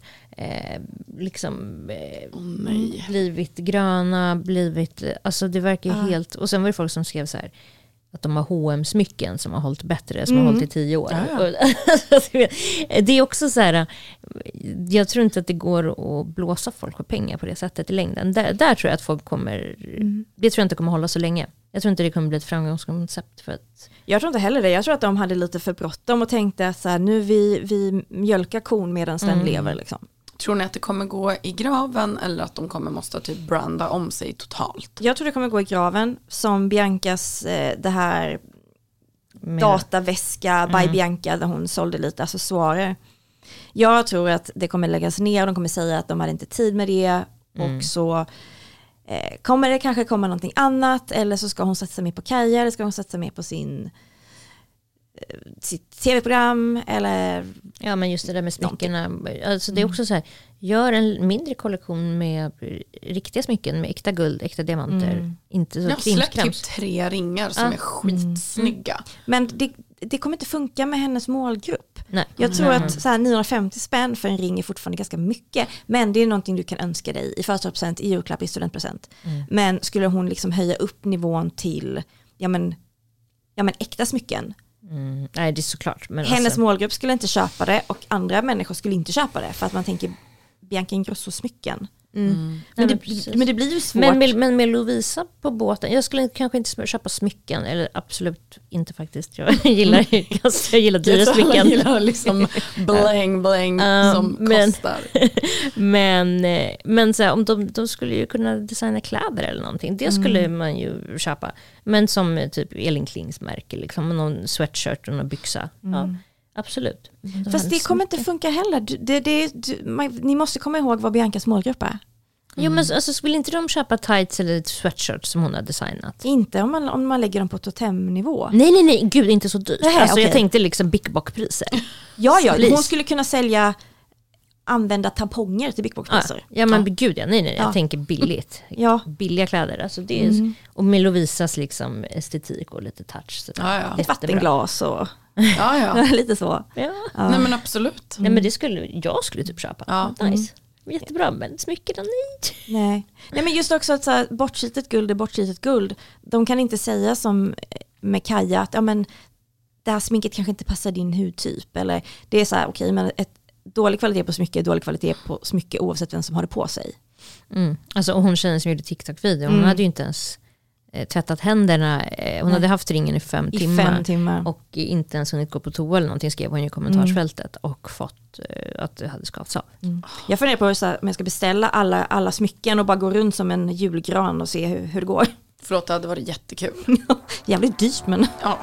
E: blivit gröna, alltså det verkar helt, och sen var det folk som skrev så här att de har H&M-smycken som har hållit bättre, som har hållit i 10 år. Det är också så här, jag tror inte att det går att blåsa folk på pengar på det sättet i längden. Där tror jag att folk kommer, det tror jag inte kommer hålla så länge. Jag tror inte det kommer bli ett framgångskoncept för att...
D: Jag tror inte heller det. Jag tror att de hade lite för bråttom och tänkte att så här, nu vi mjölkar kon medan den lever liksom.
F: Tror ni att det kommer gå i graven, eller att de måste typ branda om sig totalt?
D: Jag tror det kommer gå i graven, som Biancas det här dataväska by Bianca, där hon sålde lite accessoarer. Jag tror att det kommer läggas ner, de kommer säga att de hade inte tid med det, och så kommer det kanske komma någonting annat, eller så ska hon satsa mer på Kaja, eller ska hon satsa mer på sitt tv-program, eller...
E: Ja, men just det där med smyckena, alltså det är också så här, gör en mindre kollektion med riktiga smycken, med äkta guld, äkta diamanter, inte så
F: släpp typ 3 ringar som är skitsnygga.
D: Men det kommer inte funka med hennes målgrupp.
E: Nej.
D: Jag tror att så här, 950 spänn för en ring är fortfarande ganska mycket, men det är någonting du kan önska dig i födelsedagspresent, i julklapp, i studentpresent. Men skulle hon liksom höja upp nivån till ja men äkta smycken,
E: nej, det är såklart. Men
D: hennes målgrupp skulle inte köpa det, och andra människor skulle inte köpa det, för att man tänker Bianca Ingrosso smycken. Men det blir ju svårt.
E: Men med Lovisa på båten, jag skulle kanske inte köpa smycken, eller absolut inte faktiskt. Jag gillar dyra smycken.
F: Jag gillar liksom bling som kostar.
E: Men så här, om de skulle ju kunna designa kläder eller någonting, det skulle man ju köpa. Men som typ Elin Klings märke, liksom, någon sweatshirt och någon byxa. Ja, absolut.
D: Fast det kommer inte funka heller. Ni måste komma ihåg vad Biancas målgrupp är.
E: Jo, men alltså, vill inte de köpa tights eller sweatshirt som hon har designat?
D: Inte om man lägger dem på totemnivå.
E: Nej, gud, inte så dyrt.
D: Nej,
E: alltså, jag tänkte liksom Big Bock-priser.
D: Ja, hon skulle kunna använda tamponger till Big Bock-priser.
E: Ja, men gud, nej, jag tänker billigt. Billiga kläder, alltså det är, och med Lovisas liksom estetik och lite touch. Så
D: ett vattenglas och lite så.
F: Ja. Nej, men absolut.
E: Nej, men jag skulle typ köpa. Nice. Jättebra, men smycken
D: nej, men just också att så här, bortslitet guld är bortslitet guld. De kan inte säga som med Kaja att det här sminket kanske inte passar din hudtyp. Eller det är så här, okej, men ett dålig kvalitet på smycke är dålig kvalitet på smycke oavsett vem som har det på sig.
E: Alltså, och hon tjejen som gjorde TikTok-video, hon hade ju inte ens tvättat händerna. Hon hade haft ringen i 5 timmar. Och inte ens hunnit gå på toa eller någonting, skrev hon i kommentarsfältet och fått att det hade skavts av.
D: Jag funderar på så här, om jag ska beställa alla smycken och bara gå runt som en julgran och se hur det går.
F: Förlåt, det hade varit jättekul.
D: Jävligt dyrt, men...
F: Ja.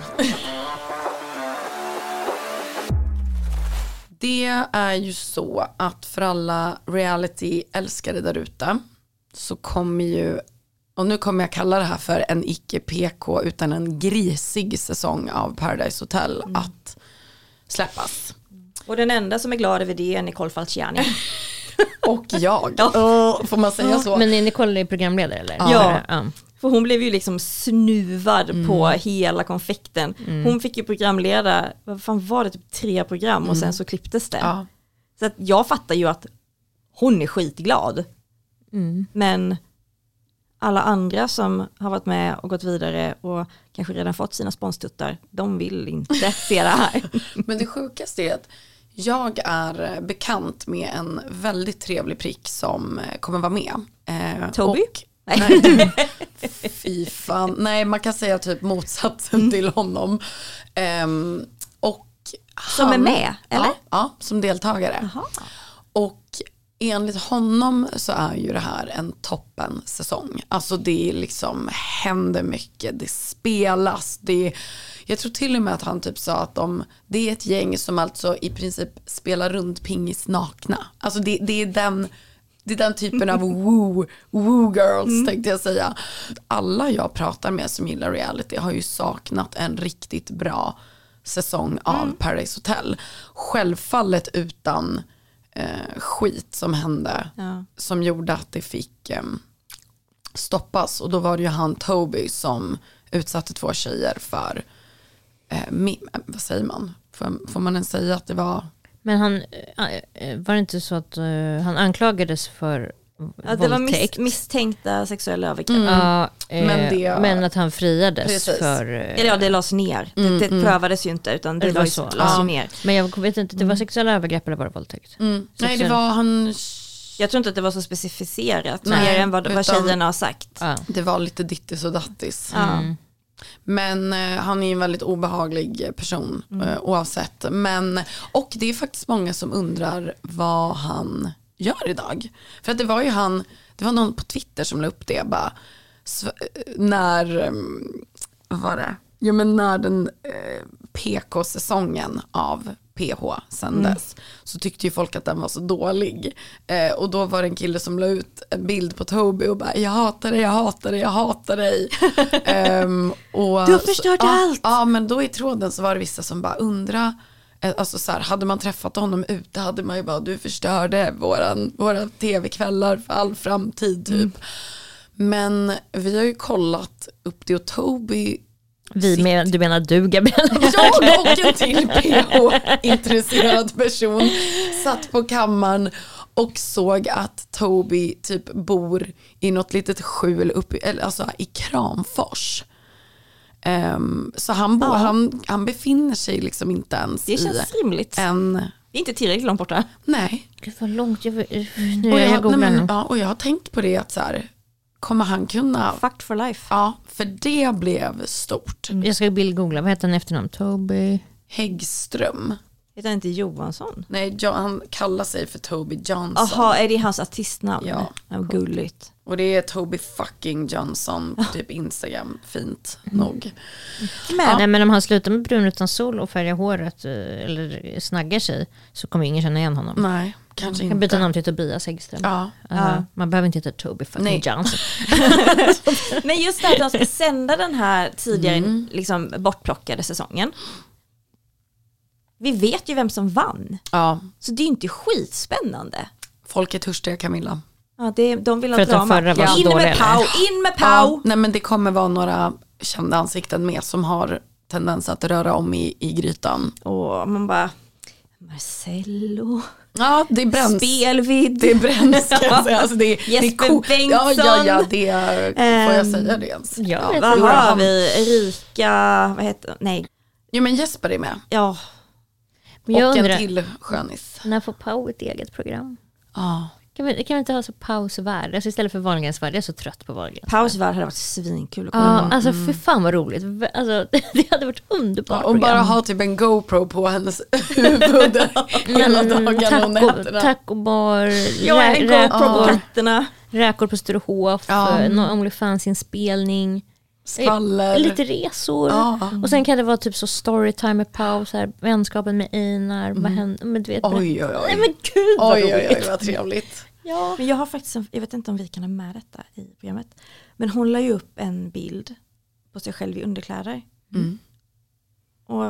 F: Det är ju så att för alla reality-älskare där ute så kommer ju, och nu kommer jag kalla det här för en icke-PK utan en grisig säsong av Paradise Hotel att släppas.
D: Och den enda som är glad över det är Nicole Falciani.
F: Och jag. Får man säga så?
E: Men Nicole är programledare, eller?
D: Ja. För hon blev ju liksom snuvad på hela konfekten. Hon fick ju programleda, vad fan var det, typ 3 program och sen så klipptes det. Ja. Så att jag fattar ju att hon är skitglad. Men alla andra som har varit med och gått vidare och kanske redan fått sina sponstuttar, de vill inte se det här.
F: Men det sjukaste är att jag är bekant med en väldigt trevlig prick som kommer vara med.
D: Toby?
F: Nej. Fy fan. Nej, man kan säga typ motsatsen till honom. Och
D: som är med, eller?
F: Ja, som deltagare. Aha. Och enligt honom så är ju det här en toppen säsong. Alltså det är liksom, händer mycket, det spelas, jag tror till och med att han typ sa att det är ett gäng som alltså i princip spelar runt pingis nakna. Alltså det är den typen av woo girls tänkte jag säga. Alla jag pratar med som gillar reality har ju saknat en riktigt bra säsong av Paradise Hotel. Självfallet utan skit som hände som gjorde att det fick stoppas. Och då var det ju han Toby som utsatte 2 tjejer för vad säger man? Får man ens säga att det var...
E: Men var det inte så att han anklagades för våldtäkt?
D: Det var misstänkta sexuella övergrepp.
E: Men att han friades.
F: Precis.
E: För...
D: Eller det lades ner. Det prövades ju inte, utan det lades ner.
E: Men jag vet inte, det var sexuella övergrepp eller var det våldtäkt?
F: Nej, det var han...
D: Jag tror inte att det var så specificerat mer än vad tjejerna har sagt.
F: Det var lite dittis och dattis. Men han är en väldigt obehaglig person oavsett. Och det är faktiskt många som undrar vad han gör idag. För att det var någon på Twitter som la upp det bara, när var det? Jo, men när den PK-säsongen av PH sändes så tyckte ju folk att den var så dålig. Och då var det en kille som la ut en bild på Toby och bara, jag hatar dig. Och
D: du har förstört allt.
F: Ja, men då i tråden så var det vissa som bara undra. Alltså så här, hade man träffat honom ute hade man ju bara, du förstörde våra tv-kvällar för all framtid typ. Men vi har ju kollat upp det och Toby...
E: Du menar du, Gabriella?
F: Jag och en till PH-intresserad person satt på kammaren och såg att Toby typ bor i något litet skjul alltså i Kramfors. Så han befinner sig liksom inte ens
D: det känns rimligt.
F: en
D: Det är inte tillräckligt långt borta.
F: Nej.
E: Gud vad långt. Jag
F: Och jag har tänkt på det att så här, kommer han kunna...
D: Fucked for life.
F: Ja, för det blev stort.
E: Jag ska bildgoogla. Vad heter han efternamn? Toby
F: Häggström.
D: Heter han inte Johansson?
F: Nej, han kallar sig för Toby Johnson.
D: Jaha, är det hans artistnamn?
F: Ja.
D: Gulligt.
F: Och det är Toby fucking Johnson på typ Instagram. Fint nog.
E: Nej, men om han slutar med brun utan sol och färgar håret eller snaggar sig så kommer ingen känna igen honom.
F: Nej, kanske
E: kan
F: inte.
E: byta namn till Tobias Häggström.
F: Ja.
E: Man behöver inte heta Toby fucking Johnson.
D: Men just det att de ska sända den här tidigare liksom, bortplockade säsongen. Vi vet ju vem som vann.
F: Ja.
D: Så det är ju inte skitspännande.
F: Folk är törstiga, Camilla.
D: Ja, de vill ha
E: för att
D: drama.
E: förra var så
D: In
E: dålig,
D: med Pau, in med Pau.
F: Ja, nej, men det kommer vara några kända ansikten med som har tendens att röra om i grytan.
D: Och man bara, Marcello.
F: Ja, det bränns.
D: Spelvid.
F: Det bränns, kan jag säga. Alltså,
D: Jesper Bengtsson.
F: Ja, det får jag säga det ens.
D: Vad har vi? Erika, vad heter, nej.
F: Jo, men Jesper är med.
D: Ja.
E: Men jag
F: och
E: undrar,
F: en till skönis.
E: när får Pau ett eget program?
F: Ja.
E: Kan vi inte ha så pausvärld? Alltså istället för Wahlgrens värld. Jag är så trött på Wahlgrens.
D: Pausvärld hade varit svinkul.
E: Ja, alltså för fan vad roligt. Alltså, det hade varit underbart.
F: Och bara ha typ en GoPro på hennes huvud hela dagarna och nätterna.
E: Tacobar,
D: Ja, en GoPro på katterna.
E: räkor på Sturehof, OnlyFans-inspelning.
F: Skvaller.
E: Lite resor. Och sen kan det vara typ så storytime med Pau, så här, vänskapen med Einar, vad händer, men du vet.
F: Oj.
E: Nej men gud vad roligt.
F: Oj, vad trevligt.
D: Ja. Men jag har faktiskt, jag vet inte om vi kan ha med detta i programmet. Men hon la ju upp en bild på sig själv i underkläder. Och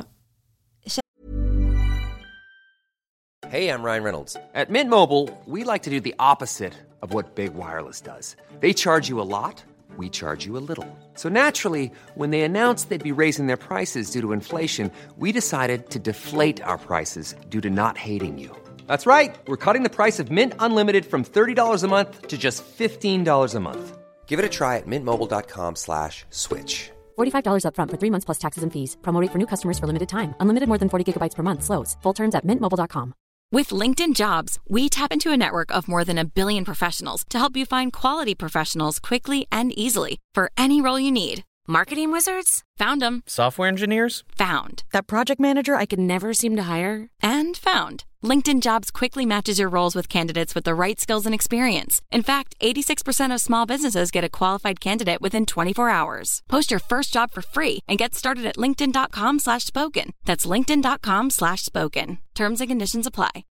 A: Hey, I'm Ryan Reynolds. At Mint Mobile, we like to do the opposite of what Big Wireless does. They charge you a lot. We charge you a little. So naturally, when they announced they'd be raising their prices due to inflation, we decided to deflate our prices due to not hating you. That's right. We're cutting the price of Mint Unlimited from $30 a month to just $15 a month. Give it a try at mintmobile.com/switch.
B: $45 up front for 3 months plus taxes and fees. Promo rate for new customers for limited time. Unlimited more than 40 gigabytes per month. Slows full terms at mintmobile.com.
G: With LinkedIn Jobs, we tap into a network of more than 1 billion professionals to help you find quality professionals quickly and easily for any role you need. Marketing wizards? Found them.
H: Software engineers?
G: Found.
H: That project manager I could never seem to hire?
G: And found. LinkedIn Jobs quickly matches your roles with candidates with the right skills and experience. In fact, 86% of small businesses get a qualified candidate within 24 hours. Post your first job for free and get started at linkedin.com/spoken. That's linkedin.com/spoken. Terms and conditions apply.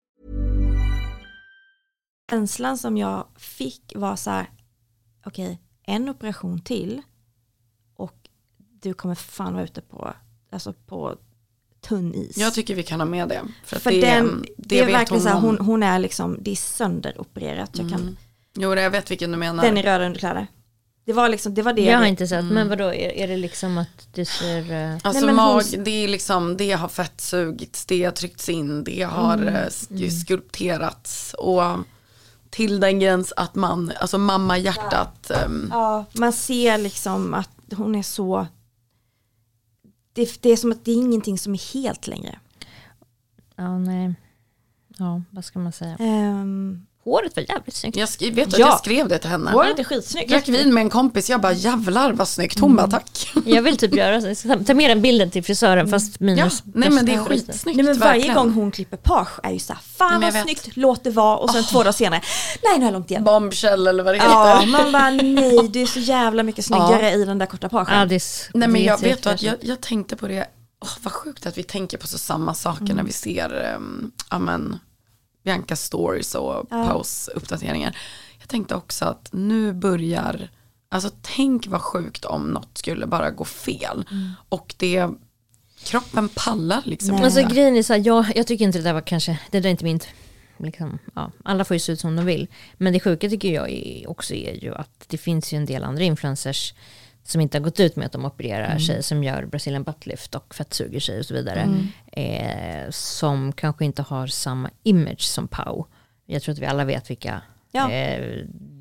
D: känslan som jag fick var så här, okej, en operation till och du kommer fan vara ute på, alltså på tunn is.
F: Jag tycker vi kan ha med det.
D: För det är verkligen så här, hon är liksom, det är sönderopererat.
F: Jo, jag vet vilken du menar.
D: Den är röda underkläder. Det var liksom, det var det.
E: Jag har inte sett, men vadå, är det liksom att det ser...
F: Alltså det är liksom, det har fettsugits, det har tryckts in, det har skulpterats och till den gräns att man, alltså mamma hjärtat.
D: Ja, man ser liksom att hon är så, det är som att det är ingenting som är helt längre.
E: Ja, nej. Ja, vad ska man säga? Håret var jävligt snyggt.
F: Jag vet att jag skrev det till henne.
D: Håret är skitsnyggt.
F: Drack vin med en kompis, jag bara jävlar vad snyggt. Hon bara tack.
E: Jag vill typ göra så. Ta med den bilden till frisören fast minus.
F: Ja, nej men det är skitsnyggt.
D: Nej, men varje
F: verkligen.
D: gång hon klipper page är ju så här, fan vad snyggt, låt det vara. Och sen 2 dagar senare, nej nu är jag långt igen.
F: Bombshell eller vad det heter.
D: Ja, man bara nej, du är så jävla mycket snyggare i den där korta pagen.
E: Ja,
F: nej men jag vet att jag tänkte på det. Vad sjukt att vi tänker på så samma saker när vi ser Bianca stories och paus-uppdateringar. Jag tänkte också att nu börjar, alltså tänk vad sjukt om något skulle bara gå fel. Och kroppen pallar liksom.
E: Alltså grejen är så här, jag tycker inte det där var kanske, det där är inte min, liksom, ja, alla får ju se ut som de vill. Men det sjuka tycker jag också är ju att det finns ju en del andra influencers som inte har gått ut med att de opererar sig, som gör Brazilian buttlift och fettsuger sig och så vidare, som kanske inte har samma image som Pau. Jag tror att vi alla vet vilka det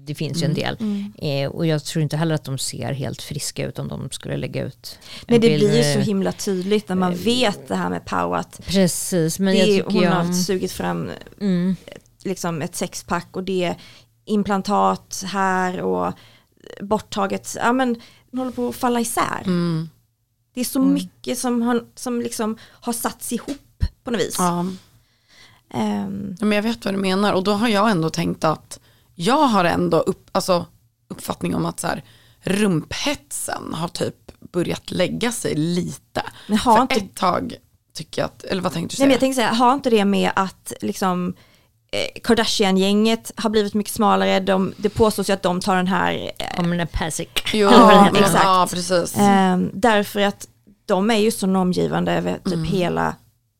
E: det finns ju en del. Och jag tror inte heller att de ser helt friska ut om de skulle lägga ut.
D: Nej, det blir ju så himla tydligt när man vet det här med Pau, att
E: precis, men
D: hon har sugit fram liksom ett sexpack, och det är implantat här och borttaget, ja men hon håller på att falla isär. Det är så mycket som liksom har satts ihop på något vis.
F: Ja. Men jag vet vad du menar, och då har jag ändå tänkt att jag har ändå uppfattning om att så här, rumphetsen har typ börjat lägga sig lite.
D: Men
F: för inte... ett tag tycker jag att, eller vad tänkte du säga?
D: Nej, men jag tänkte säga, har inte det med att liksom Kardashian-gänget har blivit mycket smalare, det påstås ju att de tar den här
F: exakt. Ja, precis.
D: Därför att de är ju så normgivande över typ hela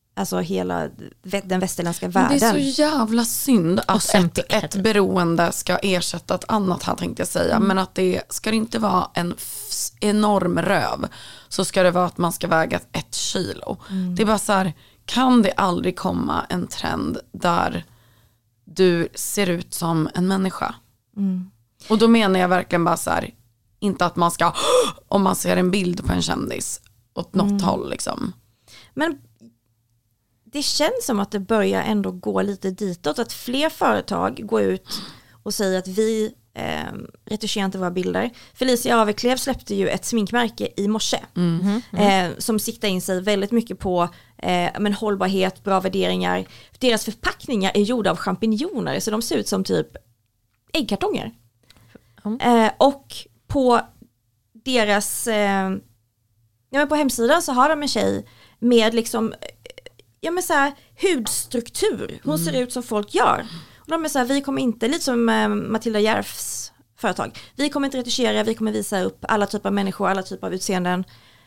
D: den västerländska världen.
F: Det är så jävla synd att ett beroende ska ersätta ett annat här, tänkte jag säga. Men att det ska inte vara en enorm röv, så ska det vara att man ska väga 1 kilo. Det är bara så här, kan det aldrig komma en trend där du ser ut som en människa? Och då menar jag verkligen bara så här, inte att man ska, om man ser en bild på en kändis åt något håll liksom.
D: Men det känns som att det börjar ändå gå lite ditåt, att fler företag går ut och säger att vi retuscherar inte våra bilder. Felicia Aveklev släppte ju ett sminkmärke i morse som siktar in sig väldigt mycket på hållbarhet, bra värderingar. Deras förpackningar är gjorda av champinjoner, så de ser ut som typ äggkartonger. Och på deras på hemsidan så har de en tjej med liksom så här, hudstruktur. Hon ser ut som folk gör. Och de är så här, vi kommer inte, lite som Matilda Järfs företag, vi kommer inte retuschera, vi kommer visa upp alla typer av människor, alla typer av utseenden.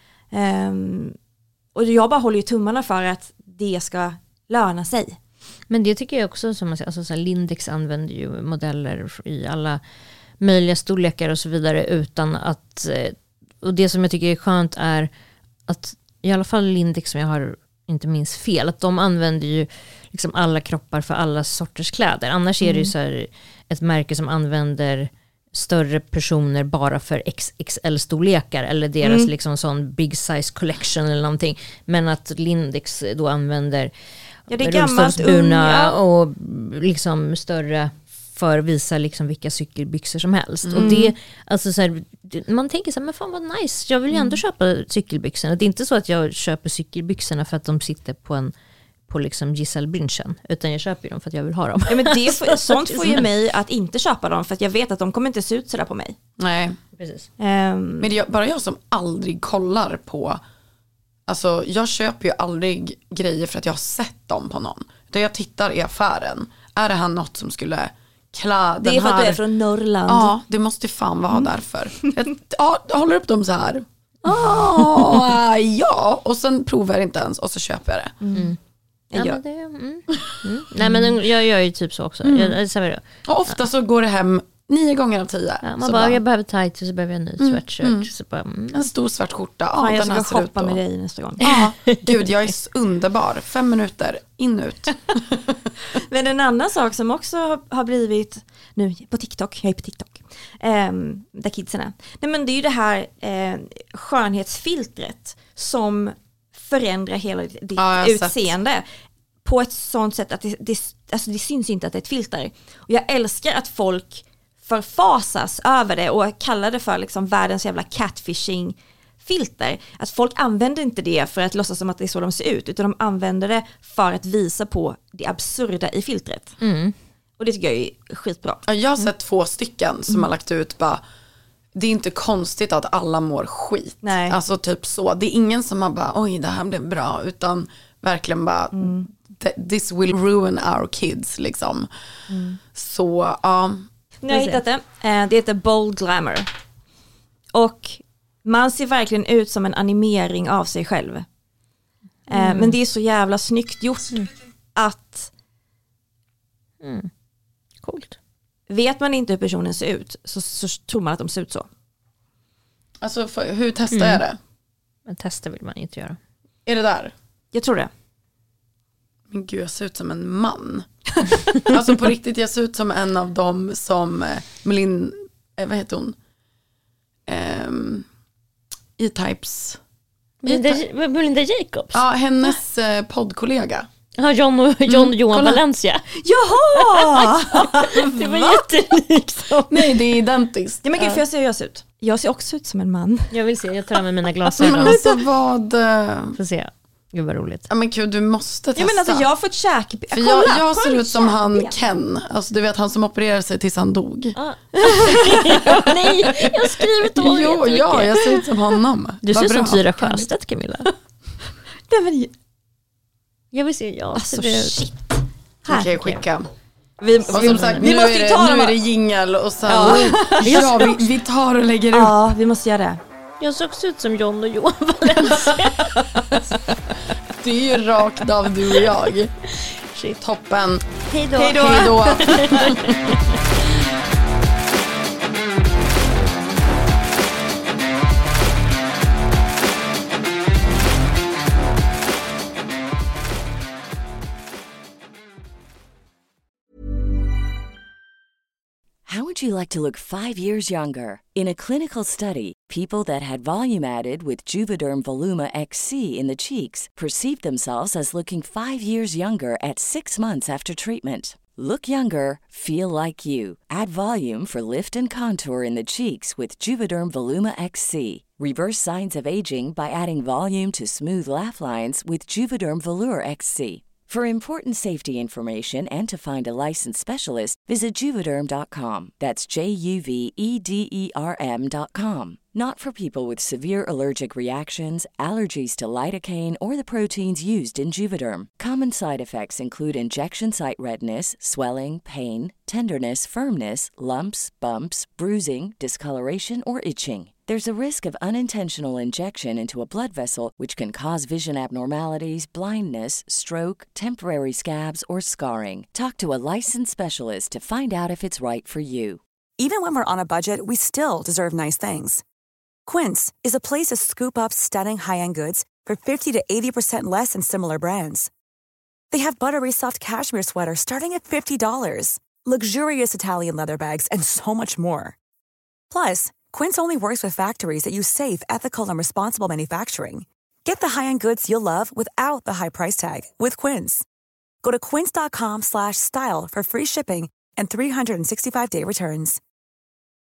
D: Och jag bara håller ju tummarna för att det ska löna sig.
E: Men det tycker jag också, som man säger, alltså, så här, Lindex använder ju modeller i alla möjliga storlekar och så vidare, utan att, och det som jag tycker är skönt är att i alla fall Lindex, som jag har inte minns fel, att de använder ju liksom alla kroppar för alla sorters kläder. Annars är det ju så här ett märke som använder större personer bara för XXL-storlekar eller deras liksom sån big size collection eller någonting. Men att Lindex då använder rullstolsburna och liksom större för att visa liksom vilka cykelbyxor som helst. Och det, alltså så här, man tänker så här, men fan vad nice, jag vill ju ändå köpa cykelbyxorna. Det är inte så att jag köper cykelbyxorna för att de sitter på liksom Giselle Bündchen, utan jag köper dem för att jag vill ha dem.
D: Ja, men sånt får ju mig att inte köpa dem, för att jag vet att de kommer inte se ut sådär på mig.
F: Nej,
E: precis.
F: Men det är bara jag som aldrig kollar på, alltså jag köper ju aldrig grejer för att jag har sett dem på någon. Utan jag tittar i affären, är det här något som skulle klä den här?
D: Det är för att du är från Norrland.
F: Ja, det måste fan vara därför. Jag håller upp dem så här. Ja, och sen provar jag inte ens och så köper jag det.
E: Nej, men jag gör ju typ så också.
F: Och ofta så går det hem 9 gånger av 10.
E: Ja, man bara, jag behöver tight och så behöver jag en ny sweatshirt. Så bara,
F: en stor svart skjorta.
D: Ja, jag ska shoppa med dig nästa gång.
F: Ja, gud, jag är underbar. 5 minuter, in ut.
D: Men en annan sak som också har blivit nu på TikTok, jag är på TikTok, där kidsen är. Nej, men det är ju det här skönhetsfiltret som förändrar hela ditt utseende på ett sånt sätt att det syns inte att det är ett filter. Och jag älskar att folk förfasas över det och kallar det för liksom världens jävla catfishing filter. Att folk använder inte det för att låtsas som att det är så de ser ut, utan de använder det för att visa på det absurda i filtret. Och det tycker jag är skitbra.
F: Jag har sett 2 stycken som har lagt ut bara, det är inte konstigt att alla mår skit.
D: Nej.
F: Alltså typ så. Det är ingen som har bara, oj det här blev bra, utan verkligen bara this will ruin our kids liksom. Så ja.
D: Nu har jag hittat det. Det heter Bold Glamour. Och man ser verkligen ut som en animering av sig själv. Men det är så jävla snyggt gjort att
E: coolt.
D: Vet man inte hur personen ser ut så tror man att de ser ut så.
F: Alltså hur testar jag det?
E: Men testa vill man inte göra.
F: Är det där?
D: Jag tror det.
F: Men gud, jag ser ut som en man. Alltså på riktigt, jag ser ut som en av dem som vad heter hon? E-Types.
E: Melinda Jacobs?
F: Ja, hennes poddkollega.
E: Ja, Johan Valencia.
D: Jaha!
E: Det var jättelikt.
F: Nej, det är identiskt.
D: Ja, men gud, för jag ser ut. Jag ser också ut som en man.
E: Jag vill se, jag tar med mina glasögon.
F: Men alltså vad...
E: Får se. Gud vad roligt.
F: Ja men gud, du måste testa.
D: Ja, men alltså jag har fått käk.
F: För jag ser ut som han Ken. Alltså du vet, han som opererade sig tills han dog.
E: Nej, jag har skrivit om
F: Jo, ja, jag ser ut som honom.
E: Du ser ut som Tyra Sjöstedt, Camilla. Jag vill se,
D: alltså shit.
F: Okej, skicka.
D: Vi
F: måste ju ta nu är det jingle och sen vi tar och lägger ut.
D: Ja, vi måste göra det.
E: Jag såg ut som John och Johan Valencia.
F: Det är ju rakt av du och jag. Shit. Toppen.
E: Hej då.
F: Hej då.
C: How would you like to look 5 years younger? In a clinical study, people that had volume added with Juvederm Voluma XC in the cheeks perceived themselves as looking 5 years younger at 6 months after treatment. Look younger, feel like you. Add volume for lift and contour in the cheeks with Juvederm Voluma XC. Reverse signs of aging by adding volume to smooth laugh lines with Juvederm Volure XC. For important safety information and to find a licensed specialist, visit Juvederm.com. That's JUVEDERM.com. Not for people with severe allergic reactions, allergies to lidocaine, or the proteins used in Juvederm. Common side effects include injection site redness, swelling, pain, tenderness, firmness, lumps, bumps, bruising, discoloration, or itching. There's a risk of unintentional injection into a blood vessel, which can cause vision abnormalities, blindness, stroke, temporary scabs, or scarring. Talk to a licensed specialist to find out if it's right for you.
I: Even when we're on a budget, we still deserve nice things. Quince is a place to scoop up stunning high-end goods for 50 to 80% less than similar brands. They have buttery soft cashmere sweaters starting at $50, luxurious Italian leather bags, and so much more. Plus, Quince only works with factories that use safe, ethical, and responsible manufacturing. Get the high-end goods you'll love without the high price tag with Quince. Go to quince.com/style for free shipping and 365-day returns.